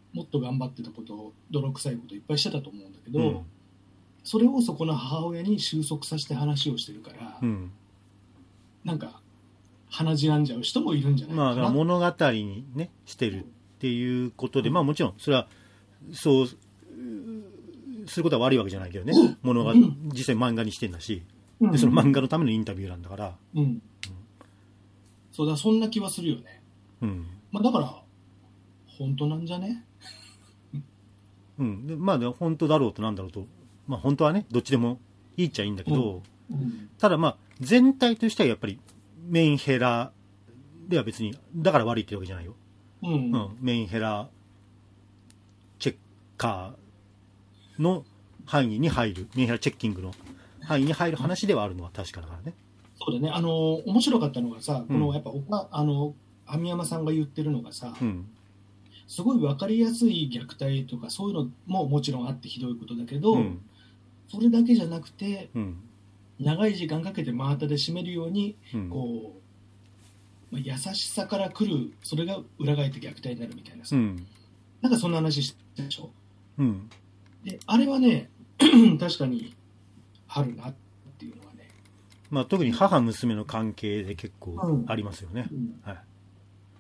もっと頑張ってたこと泥臭いこといっぱいしてたと思うんだけど、 うん、 それをそこの母親に収束させて話をしてるから、 うん、 なんか鼻血んじゃう人もいるんじゃないかな。 まあ物語にねしてるっていうことで、うん、まあもちろんそれはそうすることは悪いわけじゃないけどね、うん、物が実際漫画にしてんだし、うん、でその漫画のためのインタビューなんだから、 うんうん、そうだ、そんな気はするよね、 うん、 まあ、だから本当なんじゃねうん、でまあで本当だろうとなんだろうと、まあ、本当はねどっちでもいいっちゃいいんだけど、うんうん、ただまあ全体としてはやっぱりメンヘラでは別にだから悪いってわけじゃないよ、 うんうん、 メンヘラチェッカーの範囲に入る、メンヘラチェッキングの範囲に入る話ではあるのは確かだからね。 そうだね、あの面白かったのがさ、このやっぱおかあの網山さんが言ってるのがさ、うん、すごい分かりやすい虐待とかそういうのももちろんあってひどいことだけど、うん、それだけじゃなくて、うん、長い時間かけて真綿で締めるように、うん、こう、まあ、優しさから来るそれが裏返って虐待になるみたいなさ、うん、なんかそんな話してるでしょ、うん、であれはね確かにあるなっていうのはね、 まあ、特に母娘の関係で結構ありますよね、うんうんはい、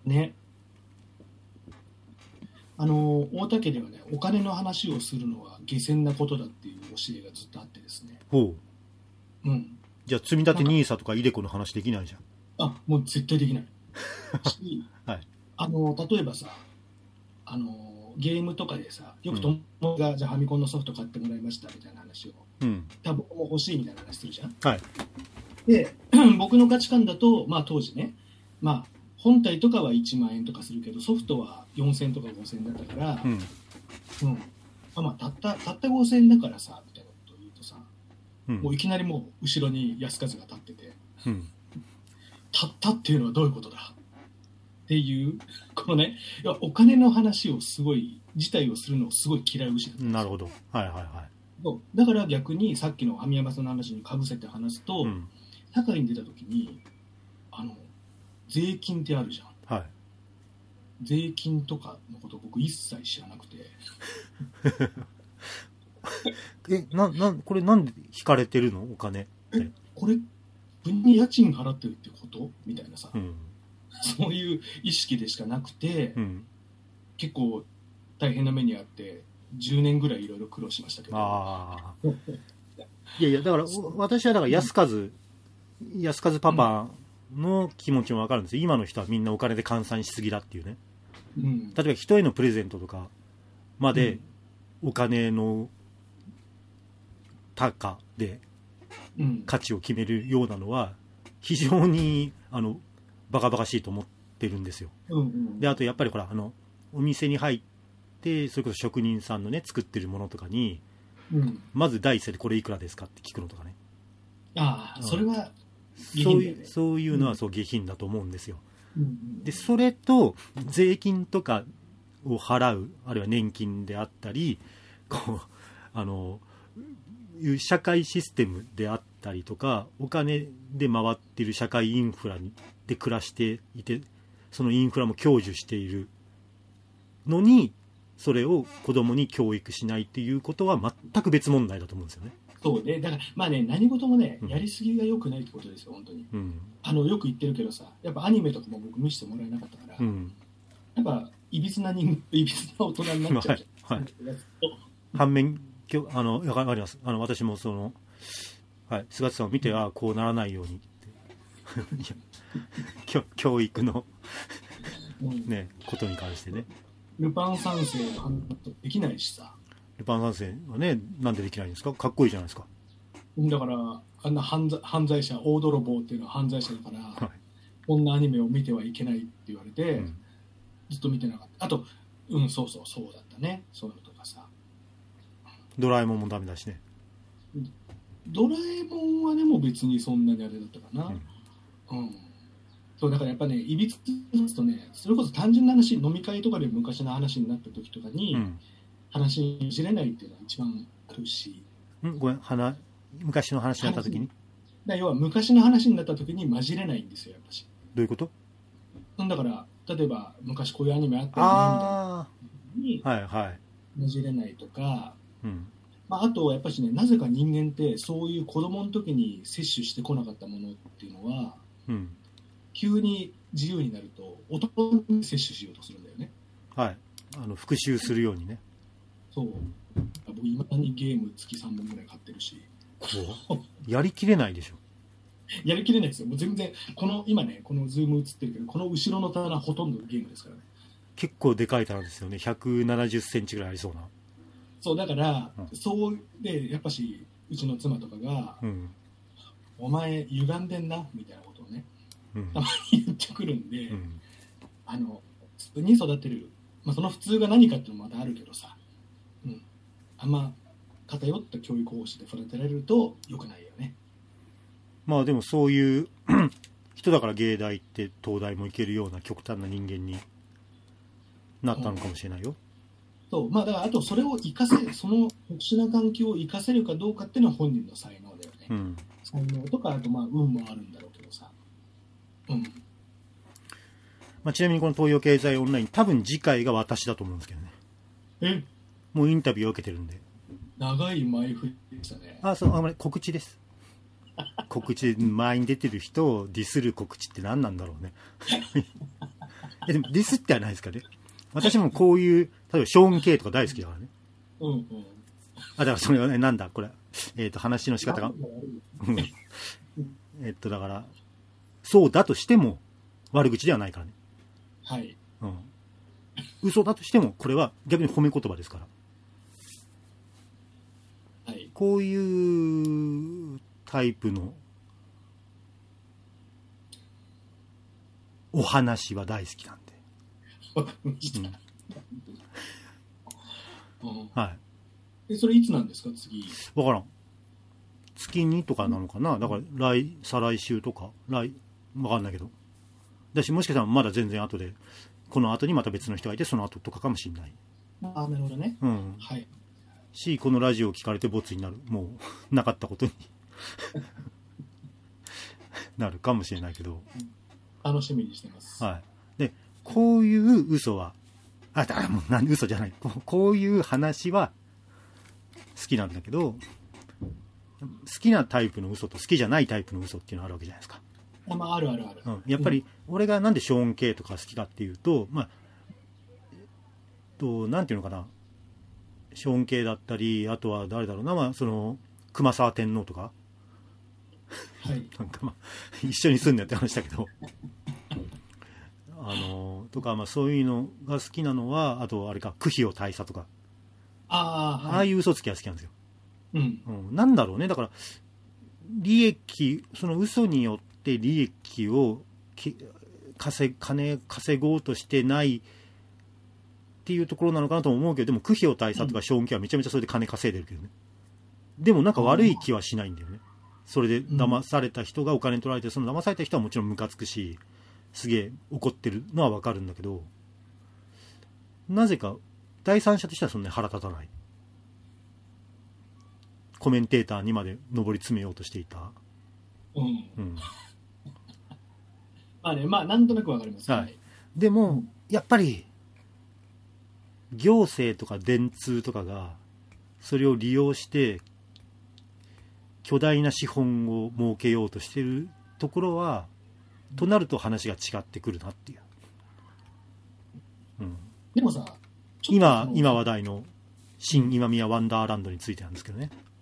ね、あの大田家ではねお金の話をするのは下賤なことだっていう教えがずっとあってですね。 ほう、うん、 じゃあ積み立て ニーサ とかイデコの話できないじゃん。あ、もう絶対できないし、はい、あの例えばさあのゲームとかでさよく友達が、うん、じゃあファミコンのソフト買ってもらいましたみたいな話を、うん、多分も欲しいみたいな話するじゃん、 はい、 で僕の価値観だと、まあ、当時ね、まあ、本体とかはいちまんえんとかするけどソフトはよんせんえんとかごせんえんだったから、うんうんあまあ、たったたったごせんえんだからさみたいなことを言うとさ、うん、もういきなりもう後ろに安和が立ってて、うん、たったっていうのはどういうことだっていうこのねいやお金の話をすごい自体をするのをすごい嫌い節だったんですよ。 なるほど、はいはいはい、 だから逆にさっきの網山さんの話にかぶせて話すと、うん、社会に出た時にあの税金ってあるじゃん、はい、税金とかのこと僕一切知らなくてえななこれなんで引かれてるのお金ってこれ分に家賃払ってるってことみたいなさ、うん、そういう意識でしかなくて、うん、結構大変な目にあってじゅうねんぐらいいろいろ苦労しましたけど。あいやいやだから私はだから安和、うん、安和パパの気持ちも分かるんですよ。今の人はみんなお金で換算しすぎだっていうね、うん、例えば人へのプレゼントとかまでお金の高で価値を決めるようなのは非常にあのバカバカしいと思ってるんですよ、うんうん、であとやっぱりほらあのお店に入ってそれこそ職人さんのね作ってるものとかに、うん、まず第一声でこれいくらですかって聞くのとかね。 ああ、それは下品だよね。そういう、そういうのはそう下品だと思うんですよ、うん、でそれと税金とかを払うあるいは年金であったりこうあのいう社会システムであったりとかお金で回っている社会インフラで暮らしていてそのインフラも享受しているのにそれを子供に教育しないっていうことは全く別問題だと思うんですよね。 そうね、だからまあね何事もね、うん、やりすぎが良くないってことですよ本当に、うん、あのよく言ってるけどさやっぱアニメとかも僕見せてもらえなかったから、うん、やっぱいびつな人いびつな大人になっちゃうじゃん、はいはい、 反面あの分かりますあの私もその、はい、菅さんを見てはこうならないようにって教育の、ね、ことに関してねルパン三世の話できないしさルパン三世はねなんでできないんですかかっこいいじゃないですか。 だからあんな犯罪、犯罪者大泥棒っていうのは犯罪者だから、はい、こんなアニメを見てはいけないって言われて、うん、ずっと見てなかったあとうんそうそうそうだったねそういうのとかさドラえもんもダメだしね。 ドラえもんはでも別にそんなにあれだったかな、うん、うん、そうだからやっぱねいびつとねそれこそ単純な話飲み会とかで昔の話になった時とかに、うん、話に知れないっていうのが一番あるしんごめん話昔の話になった時にだ要は昔の話になった時に混じれないんですよやっぱし。 どういうこと？ だから例えば昔こういうアニメあったよねみたいなにはいはいねじれないとか、 うんまあ、あとやっぱりね、なぜか人間ってそういう子供の時に摂取してこなかったものっていうのは、 うん、 急に自由になると大人に摂取しようとするんだよね。 はい、あの復習するようにね。 そう、僕いまだにゲーム月さんぼんぐらい買ってるし、 やりきれないでしょ。 やりきれないですよ。もう全然この今ね、このズーム映ってるけど、この後ろの棚ほとんどゲームですからね。 結構でかい棚ですよね。ひゃくななじゅっセンチぐらいありそうな。 そうだから、 うん、 そうでやっぱしうちの妻とかが、 うん、 お前歪んでんなみたいなことをね、 うん、 たまに言ってくるんで、 うん、 あの普通に育てる、まあ、その普通が何かっていうのもまたあるけどさ、うん、あんま偏った教育方針で育てられると良くないよね。 まあでもそういう人だから芸大って東大も行けるような極端な人間になったのかもしれないよ。 そうまあ、だからあとそれを生かせその特殊な環境を生かせるかどうかっていうのは本人の才能だよね、 うん、 才能とかあとまあ運もあるんだろうけどさ、うんまあ、ちなみにこの東洋経済オンライン多分次回が私だと思うんですけどね。 えもうインタビューを受けてるんで。 長い前振りでしたね。 あ、そう、あまり告知です告知で前に出てる人をディスる告知って何なんだろうねえでもディスってはないですかね。私もこういう例えばショーン・ケイとか大好きだからね。 うんうん。 あ、だからそれはね、なんだこれ、えっと話の仕方がえっとだからそうだとしても悪口ではないからね。 はい。 うん。嘘だとしてもこれは逆に褒め言葉ですから。 はい。 こういうタイプのお話は大好きなんで。 わかりました。 うん、はい。 え、それいつなんですか次。 わからん。月にとかなのかな。だから来再来週とか来わかんないけど。だしもしかしたらまだ全然後でこの後にまた別の人がいてその後とかかもしれない。 ああなるほどね。 うん。 はい。 しこのラジオを聞かれてボツになるもうなかったことになるかもしれないけど。 楽しみにしてます。 はい。でこういう嘘はあだもう何嘘じゃないこうこういう話は好きなんだけど好きなタイプの嘘と好きじゃないタイプの嘘っていうのがあるわけじゃないですか。 あ、まあ、あるあるある、 うん、やっぱり俺がなんでショーン・ケイとか好きかっていうとまあとなんていうのかなショーン・ケイだったりあとは誰だろうな、まあ、その熊沢天皇とか、 はい、 なんかまあ一緒に住んでって話だけどあのとかまあそういうのが好きなのはあとあれか九費を大佐とかあ、はい、 ああいう嘘つきが好きなんですよ、 うんうん、なんだろうねだから利益その嘘によって利益を稼金稼ごうとしてないっていうところなのかなと思うけどでも九費を大佐とかショーン・ケイはめちゃめちゃそれで金稼いでるけどね、うん、でもなんか悪い気はしないんだよね。それで騙された人がお金取られてその騙された人はもちろんムカつくしすげえ怒ってるのは分かるんだけどなぜか第三者としてはそんなに腹立たないコメンテーターにまで上り詰めようとしていた、 うんうん、 まあねまあなんとなく分かります、 はい、でもやっぱり行政とか電通とかがそれを利用して巨大な資本を設けようとしているところはとなると話が違ってくるなっていう、うん、 でもさ今今話題の新今宮ワンダーランドについてなんですけどね、